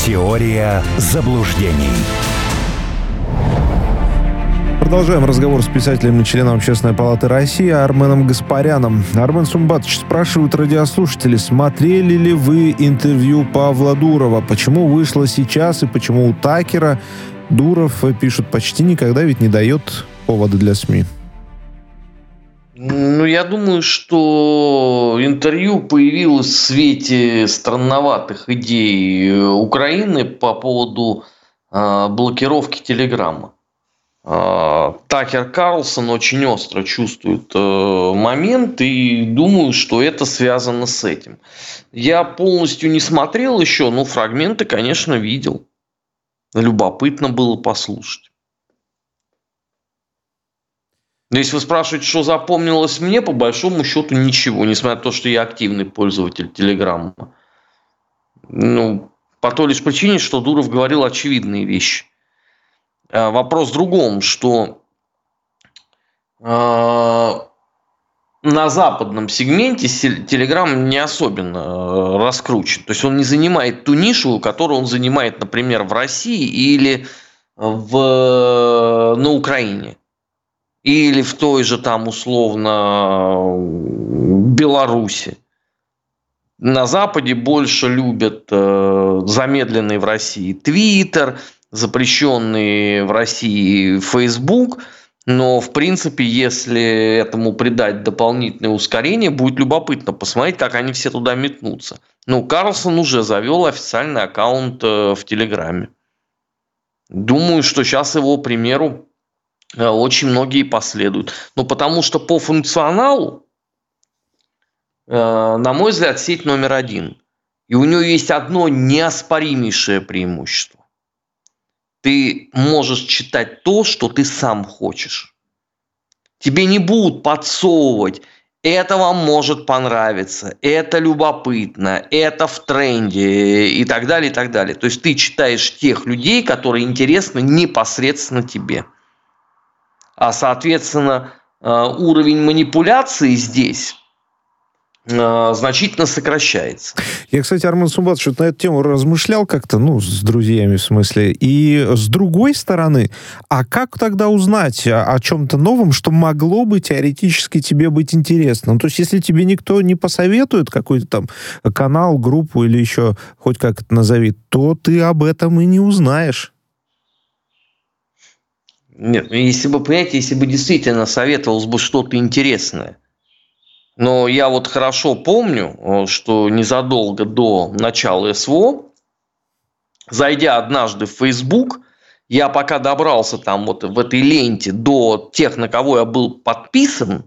Теория заблуждений. Продолжаем разговор с писателем и членом Общественной палаты России Арменом Гаспаряном. Армен Сумбатович, спрашивают радиослушатели, смотрели ли вы интервью Павла Дурова? Почему вышло сейчас и почему у Такера Дуров, пишут, почти никогда ведь не дает повода для СМИ? Я думаю, что интервью появилось в свете странноватых идей Украины по поводу блокировки Телеграма. Такер Карлсон очень остро чувствует момент, и думаю, что это связано с этим. Я полностью не смотрел еще, но фрагменты, конечно, видел. Любопытно было послушать. Если вы спрашиваете, что запомнилось мне, по большому счету ничего, несмотря на то, что я активный пользователь Телеграма. По той лишь причине, что Дуров говорил очевидные вещи. Вопрос в другом, что на западном сегменте Telegram не особенно раскручен. То есть он не занимает ту нишу, которую он занимает, например, в России или на Украине. Или в той же там условно Беларуси. На Западе больше любят замедленный в России Твиттер, запрещенный в России Facebook, но в принципе, если этому придать дополнительное ускорение, будет любопытно посмотреть, как они все туда метнутся. Карлсон уже завел официальный аккаунт в Телеграме. Думаю, что сейчас его примеру очень многие последуют. Потому что по функционалу, на мой взгляд, сеть номер один. И у нее есть одно неоспоримейшее преимущество. Ты можешь читать то, что ты сам хочешь. Тебе не будут подсовывать, это вам может понравиться, это любопытно, это в тренде и так далее, и так далее. То есть ты читаешь тех людей, которые интересны непосредственно тебе. А, соответственно, уровень манипуляции здесь значительно сокращается. Я, кстати, Армен Сумбатович, на эту тему размышлял как-то, с друзьями в смысле. И с другой стороны, а как тогда узнать о чем-то новом, что могло бы теоретически тебе быть интересно? То есть, если тебе никто не посоветует какой-то там канал, группу или еще хоть как это назови, то ты об этом и не узнаешь. Нет, если бы действительно советовалось бы что-то интересное. Но я хорошо помню, что незадолго до начала СВО, зайдя однажды в Facebook, я пока добрался там в этой ленте до тех, на кого я был подписан,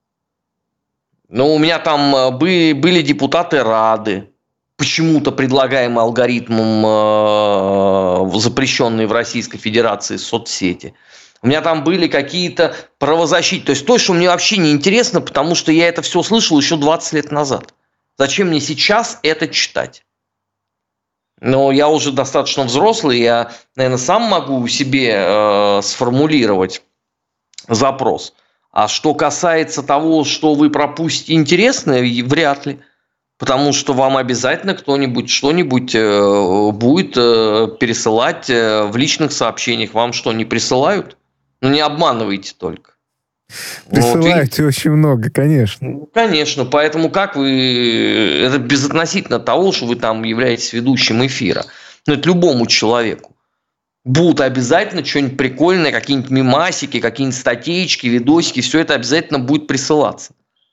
у меня там были депутаты Рады, почему-то предлагаемые алгоритмом запрещенные в Российской Федерации соцсети. У меня там были какие-то правозащитники. То есть то, что мне вообще не интересно, потому что я это все слышал еще 20 лет назад. Зачем мне сейчас это читать? Но я уже достаточно взрослый, я, наверное, сам могу себе сформулировать запрос. А что касается того, что вы пропустите интересное, вряд ли. Потому что вам обязательно кто-нибудь что-нибудь будет пересылать в личных сообщениях. Вам что, не присылают? Не обманывайте только. Присылаете очень много, конечно. Конечно, поэтому как вы... Это безотносительно того, что вы там являетесь ведущим эфира. Это любому человеку. Будут обязательно что-нибудь прикольное, какие-нибудь мемасики, какие-нибудь статейки, видосики. Все это обязательно будет присылаться.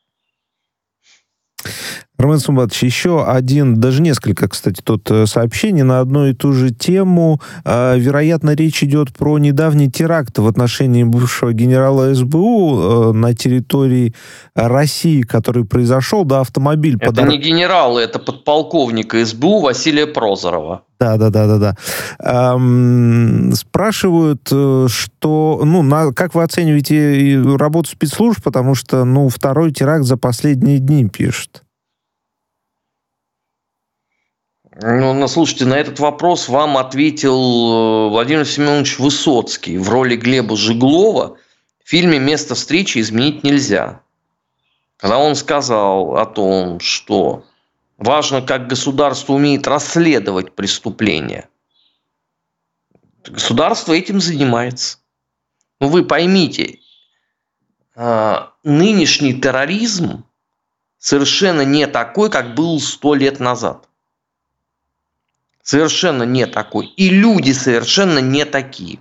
Армен Сумбатович, еще даже несколько, кстати, тут сообщений на одну и ту же тему. Вероятно, речь идет про недавний теракт в отношении бывшего генерала СБУ на территории России, который произошел, автомобиль... Это не генерал, это подполковник СБУ Василия Прозорова. Да. Спрашивают, что, как вы оцениваете работу спецслужб, потому что, второй теракт за последние дни пишут. Слушайте, на этот вопрос вам ответил Владимир Семенович Высоцкий в роли Глеба Жеглова в фильме «Место встречи изменить нельзя». Когда он сказал о том, что важно, как государство умеет расследовать преступления, Государство этим занимается. Но вы поймите, нынешний терроризм совершенно не такой, как был 100 лет назад. Совершенно не такой. И люди совершенно не такие.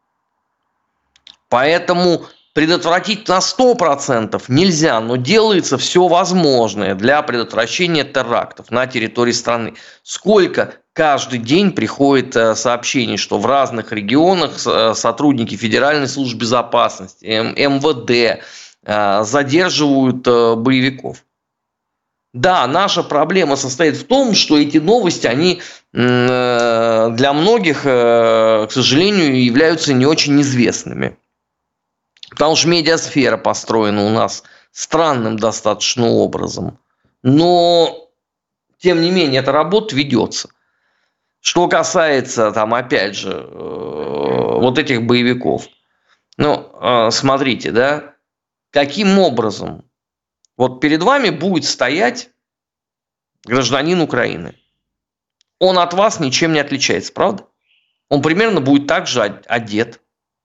Поэтому предотвратить на 100% нельзя, но делается все возможное для предотвращения терактов на территории страны. Сколько каждый день приходит сообщений, что в разных регионах сотрудники Федеральной службы безопасности, МВД задерживают боевиков. Да, наша проблема состоит в том, что эти новости, они для многих, к сожалению, являются не очень известными. Потому что медиасфера построена у нас странным достаточно образом. Но, тем не менее, эта работа ведется. Что касается, там, опять же, вот этих боевиков. Ну, смотрите, да, каким образом вот перед вами будет стоять гражданин Украины. Он от вас ничем не отличается, правда? Он примерно будет так же одет.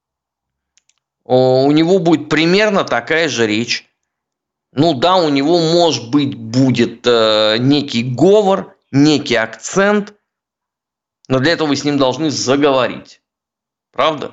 У него будет примерно такая же речь. Ну да, у него, может быть, будет некий говор, некий акцент, но для этого вы с ним должны заговорить. Правда?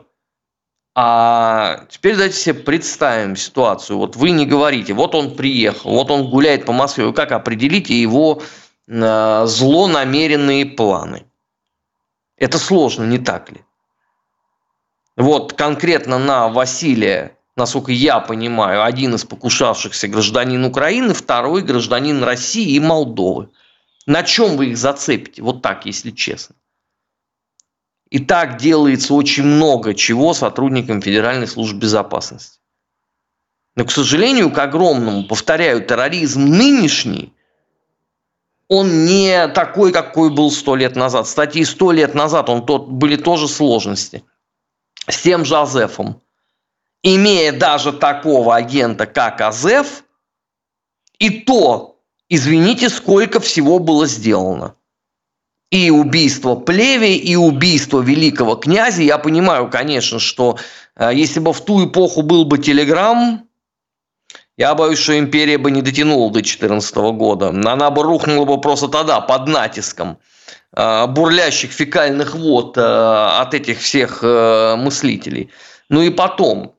А теперь давайте себе представим ситуацию. Вот вы не говорите, вот он приехал, вот он гуляет по Москве. Вы как определите его злонамеренные планы? Это сложно, не так ли? Вот конкретно на Василия, насколько я понимаю, один из покушавшихся гражданин Украины, второй гражданин России и Молдовы. На чем вы их зацепите? Вот так, если честно. И так делается очень много чего сотрудникам Федеральной службы безопасности. Но, к сожалению, к огромному, повторяю, терроризм нынешний, он не такой, какой был 100 лет назад. Кстати, и 100 лет назад были тоже сложности. С тем же Азефом. Имея даже такого агента, как Азеф, и то, извините, сколько всего было сделано. И убийство Плеве, и убийство великого князя. Я понимаю, конечно, что если бы в ту эпоху был бы Телеграм, я боюсь, что империя бы не дотянула до 2014 года. Она бы рухнула бы просто тогда, под натиском бурлящих фекальных вод от этих всех мыслителей. Ну и потом.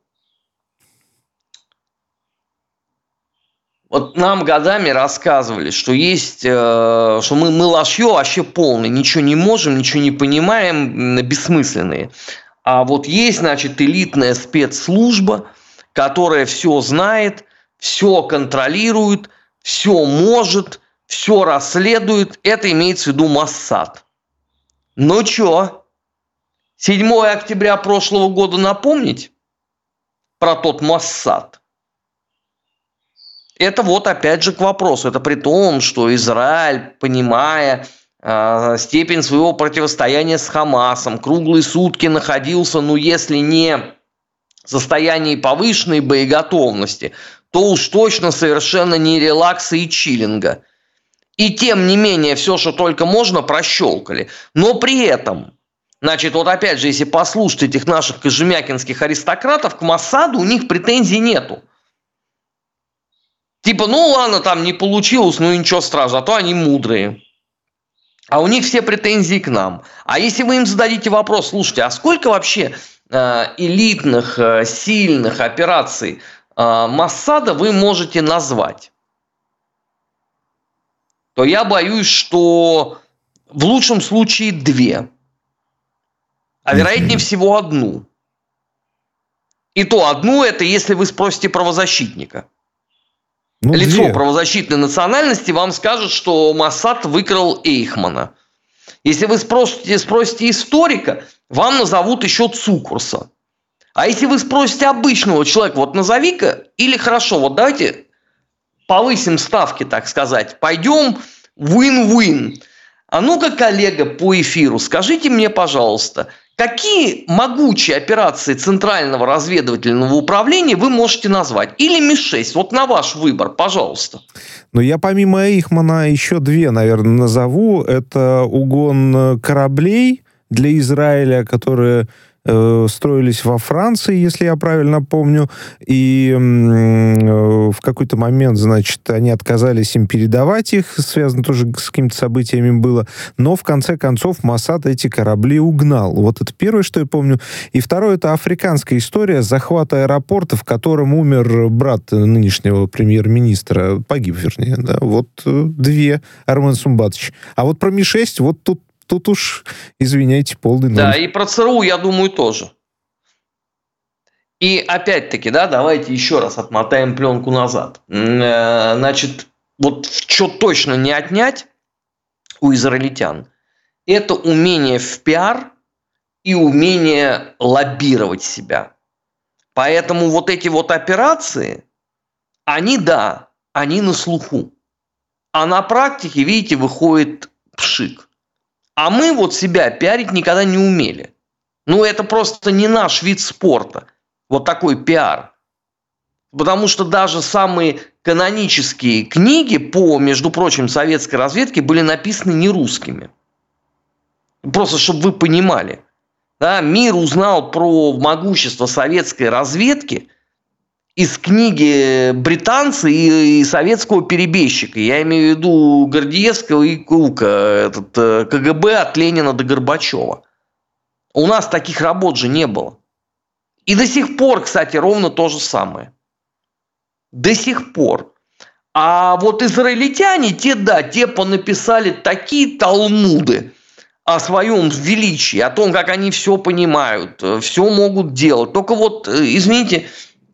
Вот нам годами рассказывали, что есть, что мы лошье вообще полное, ничего не можем, ничего не понимаем, бессмысленные. А вот есть, значит, элитная спецслужба, которая все знает, все контролирует, все может, все расследует. Это имеется в виду Моссад. Ну чё, 7 октября прошлого года напомнить про тот Моссад? Это вот опять же к вопросу. Это при том, что Израиль, понимая степень своего противостояния с Хамасом, круглые сутки находился, ну если не в состоянии повышенной боеготовности, то уж точно совершенно не релакса и чиллинга. И тем не менее, все, что только можно, прощелкали. Но при этом, значит, вот опять же, если послушать этих наших кожемякинских аристократов, к Моссаду у них претензий нету. Типа, ну ладно, там не получилось, ну ничего страшного, а то они мудрые. А у них все претензии к нам. А если вы им зададите вопрос, слушайте, а сколько вообще элитных, сильных операций Моссада вы можете назвать? То я боюсь, что в лучшем случае 2. А вероятнее всего 1. И то 1 это если вы спросите правозащитника. Ну, лицо 2 правозащитной национальности вам скажет, что Моссад выкрал Эйхмана. Если вы спросите историка, вам назовут еще Цукурса. А если вы спросите обычного человека, вот назови-ка, или хорошо, вот давайте повысим ставки, так сказать, пойдем win-win. А ну-ка, коллега по эфиру, скажите мне, пожалуйста, какие могучие операции Центрального разведывательного управления вы можете назвать? Или МИ-6? Вот на ваш выбор, пожалуйста. Ну, я помимо Эйхмана еще 2, наверное, назову. Это угон кораблей для Израиля, которые строились во Франции, если я правильно помню, и в какой-то момент, значит, они отказались им передавать их, связано тоже с какими-то событиями было, но в конце концов Моссад эти корабли угнал. Вот это первое, что я помню. И второе, это африканская история захвата аэропорта, в котором умер брат нынешнего премьер-министра, погиб, вернее, да, вот две, Армен Сумбатович. А вот про Ми-6, вот тут уж, извиняйте, полный ноль. Да, и про ЦРУ, я думаю, тоже. И опять-таки, да, давайте еще раз отмотаем пленку назад. Значит, вот что точно не отнять у израильтян, это умение в пиар и умение лоббировать себя. Поэтому вот эти вот операции, они на слуху. А на практике, видите, выходит пшик. А мы вот себя пиарить никогда не умели. Ну, это просто не наш вид спорта. Вот такой пиар. Потому что даже самые канонические книги по, между прочим, советской разведке были написаны не русскими. Просто, чтобы вы понимали. Да, мир узнал про могущество советской разведки из книги британца и советского перебежчика. Я имею в виду Гордеевского и Крука, КГБ от Ленина до Горбачева. У нас таких работ же не было. И до сих пор, кстати, ровно то же самое. До сих пор. А вот израильтяне, те понаписали такие талмуды о своем величии, о том, как они все понимают, все могут делать. Только вот, извините...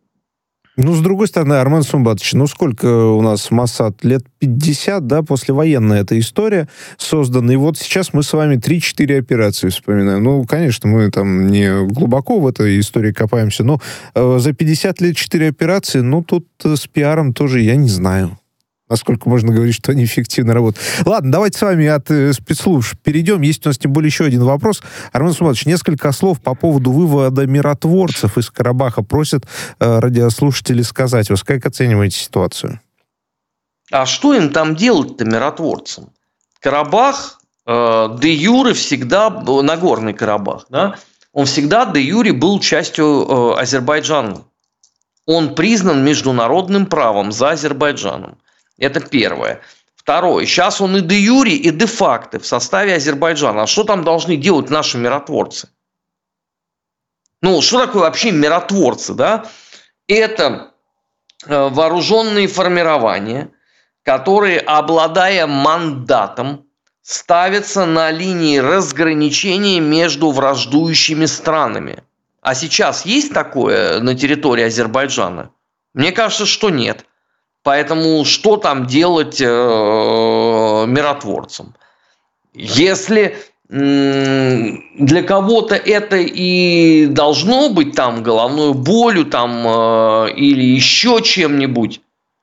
Ну, с другой стороны, Армен Сумбатович, ну, сколько у нас Моссад? Лет 50, да, послевоенная эта история создана. И вот сейчас мы с вами 3-4 операции вспоминаем. Ну, конечно, мы там не глубоко в этой истории копаемся, но за 50 лет 4 операции, ну, тут с пиаром тоже я не знаю, насколько можно говорить, что они эффективно работают. Ладно, давайте с вами от спецслужб перейдем. Есть у нас тем более еще один вопрос. Армен Сумбатович, несколько слов по поводу вывода миротворцев из Карабаха просят радиослушатели сказать. Вы как оцениваете ситуацию? А что им там делать-то, миротворцам? Карабах де юре всегда, Нагорный Карабах, да, он всегда де юре был частью Азербайджана. Он признан международным правом за Азербайджаном. Это первое. Второе. Сейчас он и де юре, и де факто в составе Азербайджана. А что там должны делать наши миротворцы? Ну, что такое вообще миротворцы, да? Это вооруженные формирования, которые, обладая мандатом, ставятся на линии разграничения между враждующими странами. А сейчас есть такое на территории Азербайджана? Мне кажется, что нет. Поэтому что там делать миротворцам? Если для кого-то это и должно быть там головной болью там, или еще чем-нибудь,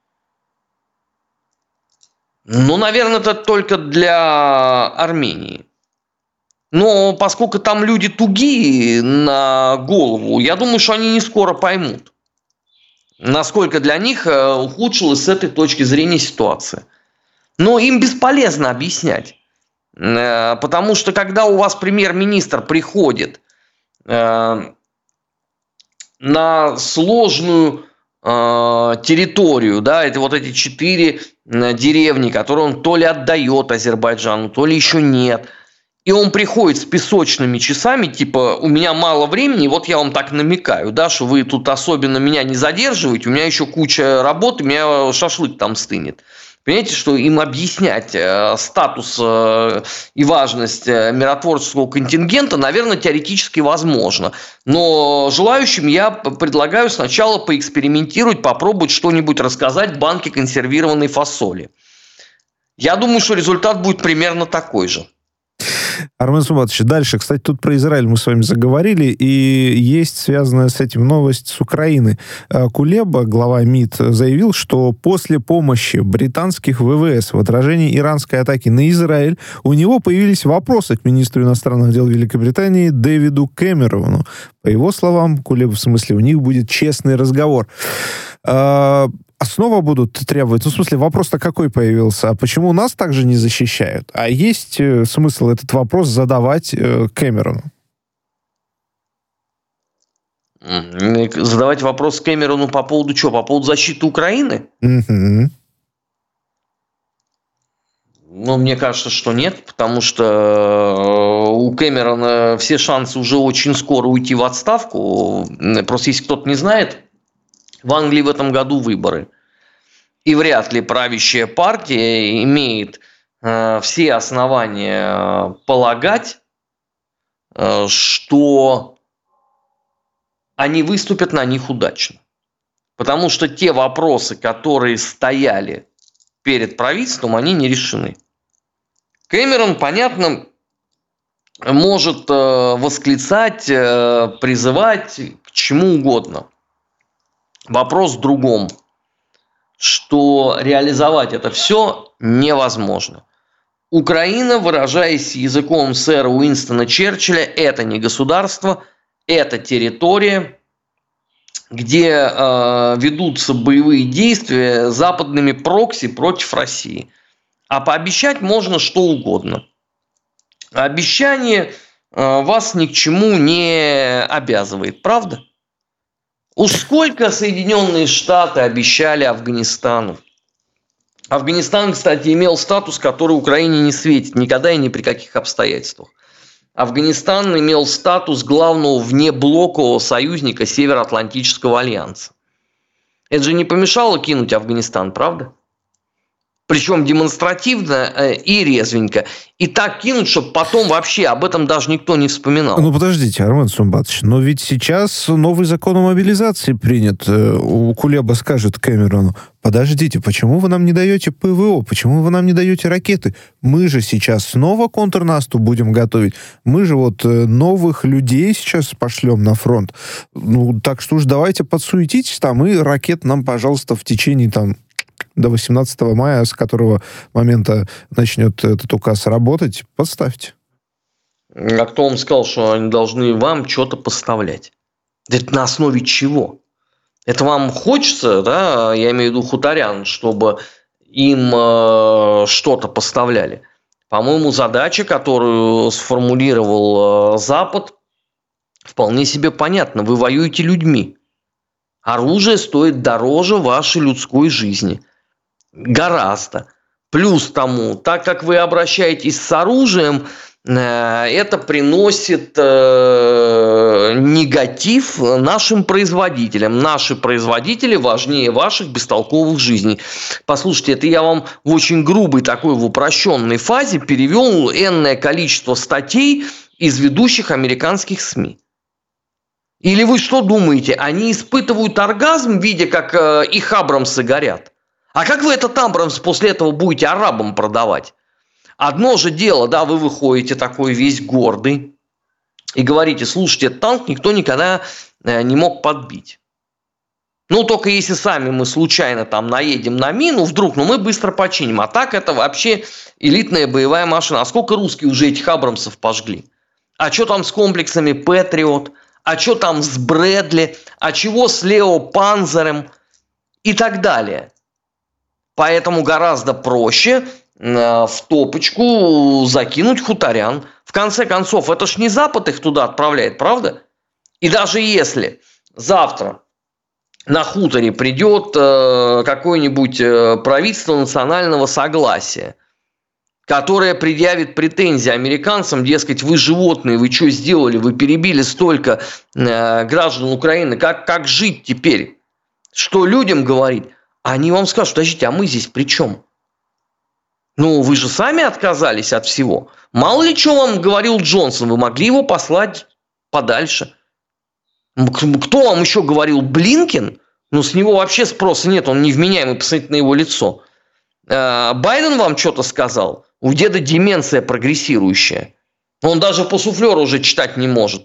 ну, наверное, это только для Армении. Но поскольку там люди тугие на голову, я думаю, что они не скоро поймут, насколько для них ухудшилась с этой точки зрения ситуация. Но им бесполезно объяснять. Потому что когда у вас премьер-министр приходит на сложную территорию, да, это вот эти 4 деревни, которые он то ли отдает Азербайджану, то ли еще нет. И он приходит с песочными часами, типа, у меня мало времени, вот я вам так намекаю, да, что вы тут особенно меня не задерживаете, у меня еще куча работы, у меня шашлык там стынет. Понимаете, что им объяснять статус и важность миротворческого контингента, наверное, теоретически возможно. Но желающим я предлагаю сначала поэкспериментировать, попробовать что-нибудь рассказать в банке консервированной фасоли. Я думаю, что результат будет примерно такой же. Армен Сумбатович, дальше, кстати, тут про Израиль мы с вами заговорили, и есть связанная с этим новость с Украины. Кулеба, глава МИД, заявил, что после помощи британских ВВС в отражении иранской атаки на Израиль у него появились вопросы к министру иностранных дел Великобритании Дэвиду Кэмерону. По его словам, Кулеба, в смысле, у них будет честный разговор. А снова будут требовать... Ну, в смысле, вопрос-то какой появился? А почему нас также не защищают? А есть смысл этот вопрос задавать Кэмерону? Задавать вопрос Кэмерону по поводу чего? По поводу защиты Украины? Угу. Ну, мне кажется, что нет, потому что у Кэмерона все шансы уже очень скоро уйти в отставку. Просто если кто-то не знает, в Англии в этом году выборы. И вряд ли правящая партия имеет все основания полагать, что они выступят на них удачно. Потому что те вопросы, которые стояли перед правительством, они не решены. Кэмерон, понятно, может восклицать, призывать к чему угодно. Вопрос в другом, что реализовать это все невозможно. Украина, выражаясь языком сэра Уинстона Черчилля, это не государство, это территория, где ведутся боевые действия западными прокси против России. А пообещать можно что угодно. Обещание вас ни к чему не обязывает, правда? Уж сколько Соединенные Штаты обещали Афганистану. Афганистан, кстати, имел статус, который Украине не светит никогда и ни при каких обстоятельствах. Афганистан имел статус главного внеблокового союзника Североатлантического альянса. Это же не помешало кинуть Афганистан, правда? Причем демонстративно и резвенько. И так кинуть, чтобы потом вообще об этом даже никто не вспоминал. Ну, подождите, Армен Сумбатович, но ведь сейчас новый закон о мобилизации принят. Кулеба скажет Кэмерону: подождите, почему вы нам не даете ПВО? Почему вы нам не даете ракеты? Мы же сейчас снова контрнаступ будем готовить. Мы же вот новых людей сейчас пошлем на фронт. Ну, так что уж давайте подсуетитесь там, и ракет нам, пожалуйста, в течение там до 18 мая, с которого момента начнет этот указ работать, подставьте. А кто вам сказал, что они должны вам что-то поставлять? Это на основе чего? Это вам хочется, да, я имею в виду хуторян, чтобы им что-то поставляли? По-моему, задача, которую сформулировал Запад, вполне себе понятна. Вы воюете людьми. Оружие стоит дороже вашей людской жизни. Гораздо. Плюс тому, так как вы обращаетесь с оружием, это приносит негатив нашим производителям. Наши производители важнее ваших бестолковых жизней. Послушайте, это я вам в очень грубой такой, в упрощенной фазе перевел энное количество статей из ведущих американских СМИ. Или вы что думаете, они испытывают оргазм, видя, как их абрамсы горят? А как вы этот абрамс после этого будете арабам продавать? Одно же дело, да, вы выходите такой весь гордый и говорите: слушайте, этот танк никто никогда не мог подбить. Ну, только если сами мы случайно там наедем на мину, вдруг, ну, мы быстро починим. А так это вообще элитная боевая машина. А сколько русские уже этих абрамсов пожгли? А что там с комплексами Патриот? А что там с Брэдли? А чего с Лео Панзером? И так далее. Поэтому гораздо проще в топочку закинуть хуторян. В конце концов, это ж не Запад их туда отправляет, правда? И даже если завтра на хуторе придет какое-нибудь правительство национального согласия, которое предъявит претензии американцам, дескать, вы животные, вы что сделали, вы перебили столько граждан Украины, как жить теперь? Что людям говорить? Они вам скажут: подождите, а мы здесь при чем? Ну, вы же сами отказались от всего. Мало ли что вам говорил Джонсон, вы могли его послать подальше. Кто вам еще говорил? Блинкен? Ну, с него вообще спроса нет, он невменяемый, посмотрите на его лицо. Байден вам что-то сказал? У деда деменция прогрессирующая. Он даже по суфлеру уже читать не может.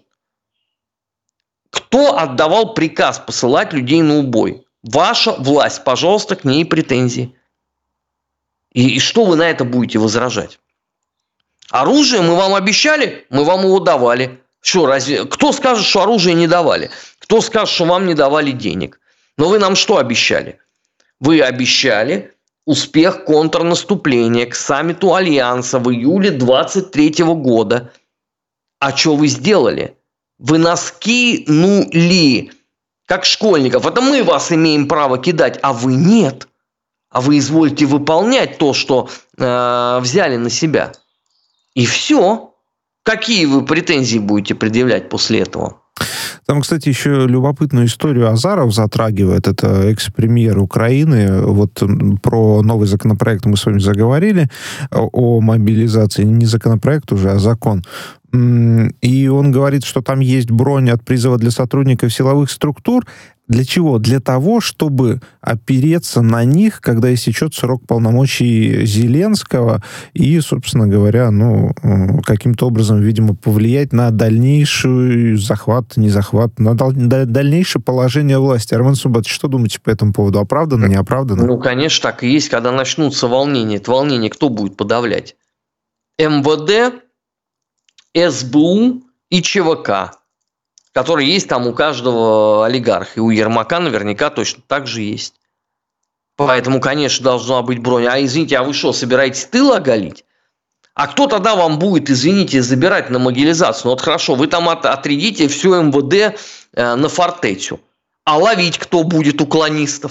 Кто отдавал приказ посылать людей на убой? Ваша власть, пожалуйста, к ней претензии. И что вы на это будете возражать? Оружие мы вам обещали, мы вам его давали. Что, разве? Кто скажет, что оружие не давали? Кто скажет, что вам не давали денег? Но вы нам что обещали? Вы обещали успех контрнаступления к саммиту Альянса в июле 2023 года. А что вы сделали? Вы нас кинули, как школьников. Это мы вас имеем право кидать, а вы нет. А вы изволите выполнять то, что взяли на себя. И все. Какие вы претензии будете предъявлять после этого? Там, кстати, еще любопытную историю Азаров затрагивает. Это экс-премьер Украины. Вот про новый законопроект мы с вами заговорили о мобилизации. Не законопроект уже, а закон. И он говорит, что там есть бронь от призыва для сотрудников силовых структур. Для чего? Для того, чтобы опереться на них, когда истечет срок полномочий Зеленского и, собственно говоря, каким-то образом, видимо, повлиять на дальнейший захват, не захват, на дальнейшее положение власти. Армен Сумбатович, что думаете по этому поводу? Оправданно, неоправданно? Конечно, так и есть. Когда начнутся волнения, это волнение кто будет подавлять? МВД, СБУ и ЧВК, которые есть там у каждого олигарха. И у Ермака наверняка точно так же есть. Поэтому, конечно, должна быть бронь. А извините, а вы что, собираетесь тыл оголить? А кто тогда вам будет, извините, забирать на мобилизацию? Вот хорошо, вы там отрядите все МВД на фортецю. А ловить кто будет уклонистов?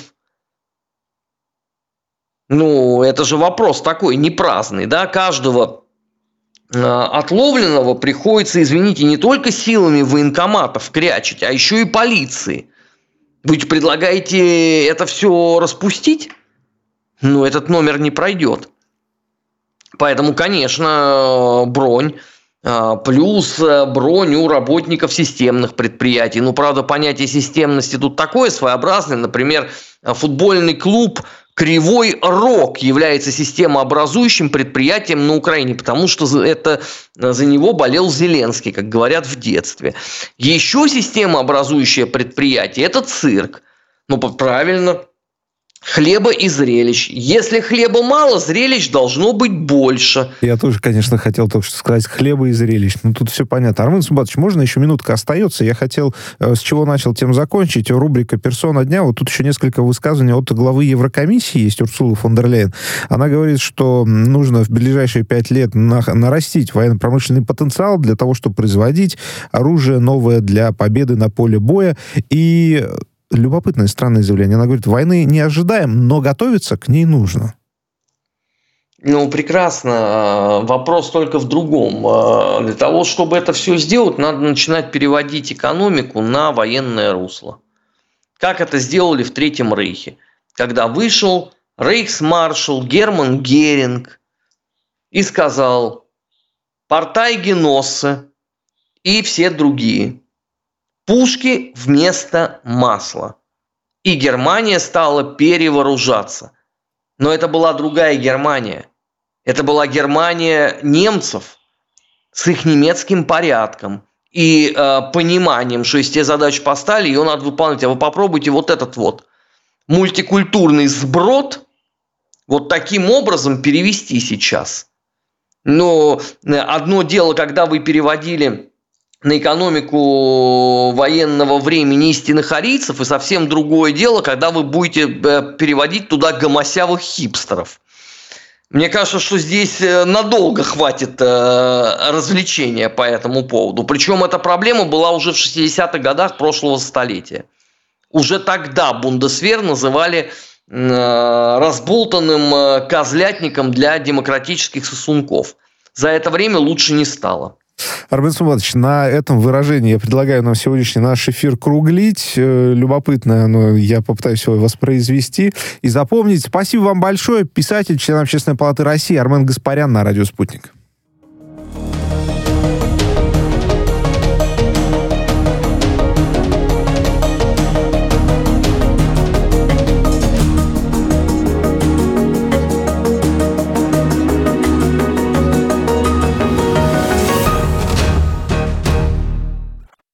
Это же вопрос такой, не праздный, да? Каждого отловленного приходится, извините, не только силами военкоматов крячить, а еще и полиции. Вы предлагаете это все распустить? Этот номер не пройдет. Поэтому, конечно, бронь. Плюс бронь у работников системных предприятий. Правда, понятие системности тут такое своеобразное. Например, футбольный клуб Кривой Рог является системообразующим предприятием на Украине, потому что это за него болел Зеленский, как говорят в детстве. Еще системообразующее предприятие – это цирк. Правильно. Хлеба и зрелищ. Если хлеба мало, зрелищ должно быть больше. Я тоже, конечно, хотел только что сказать хлеба и зрелищ. Тут все понятно. Армен Сумбатович, можно еще минутка остается? Я хотел, с чего начал, тем закончить. Рубрика «Персона дня». Вот тут еще несколько высказываний от главы Еврокомиссии есть, Урсулы фон дер Ляйен. Она говорит, что нужно в ближайшие 5 лет нарастить военно-промышленный потенциал для того, чтобы производить оружие новое для победы на поле боя. И любопытное, странное заявление. Она говорит, войны не ожидаем, но готовиться к ней нужно. Прекрасно. Вопрос только в другом. Для того, чтобы это все сделать, надо начинать переводить экономику на военное русло. Как это сделали в Третьем Рейхе. Когда вышел рейхсмаршал Герман Геринг и сказал «Партай Геноссе» и все другие. Пушки вместо масла. И Германия стала перевооружаться. Но это была другая Германия. Это была Германия немцев с их немецким порядком и пониманием, что если тебе задачу поставили, ее надо выполнять. А вы попробуйте вот этот мультикультурный сброд вот таким образом перевести сейчас. Но одно дело, когда вы переводили на экономику военного времени истинных арийцев, и совсем другое дело, когда вы будете переводить туда гомосявых хипстеров. Мне кажется, что здесь надолго хватит развлечения по этому поводу. Причем эта проблема была уже в 60-х годах прошлого столетия. Уже тогда Бундесвер называли разболтанным козлятником для демократических сосунков. За это время лучше не стало. Армен Сумбатович, на этом выражении я предлагаю нам сегодняшний наш эфир круглить. Любопытно, но я попытаюсь его воспроизвести и запомнить. Спасибо вам большое. Писатель, член Общественной палаты России Армен Гаспарян на радио «Спутник».